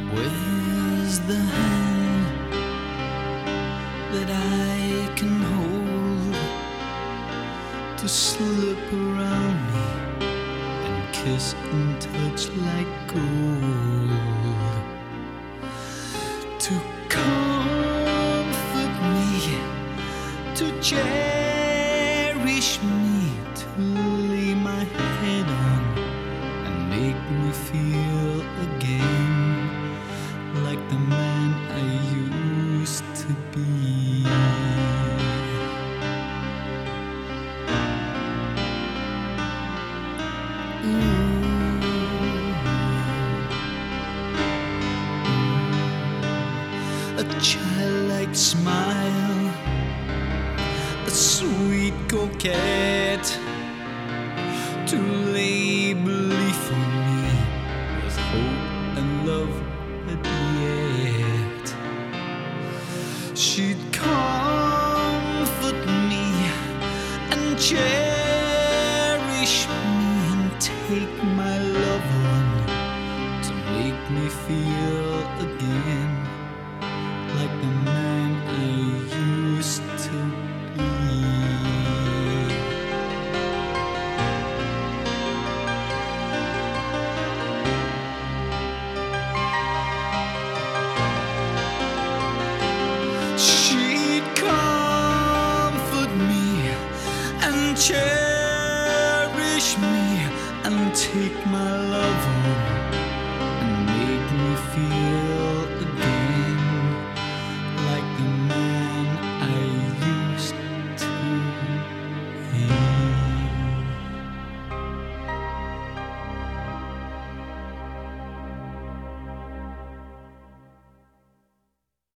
Where's the hand that I can hold to slip around me and kiss and touch like gold, to comfort me, to cherish me, to lay my head on and make me feel again like the man I used to be. A childlike smile, a sweet coquette, to lay belief on me with hope and love at yet. She'd comfort me and cherish me and take my love on to make me feel again like the man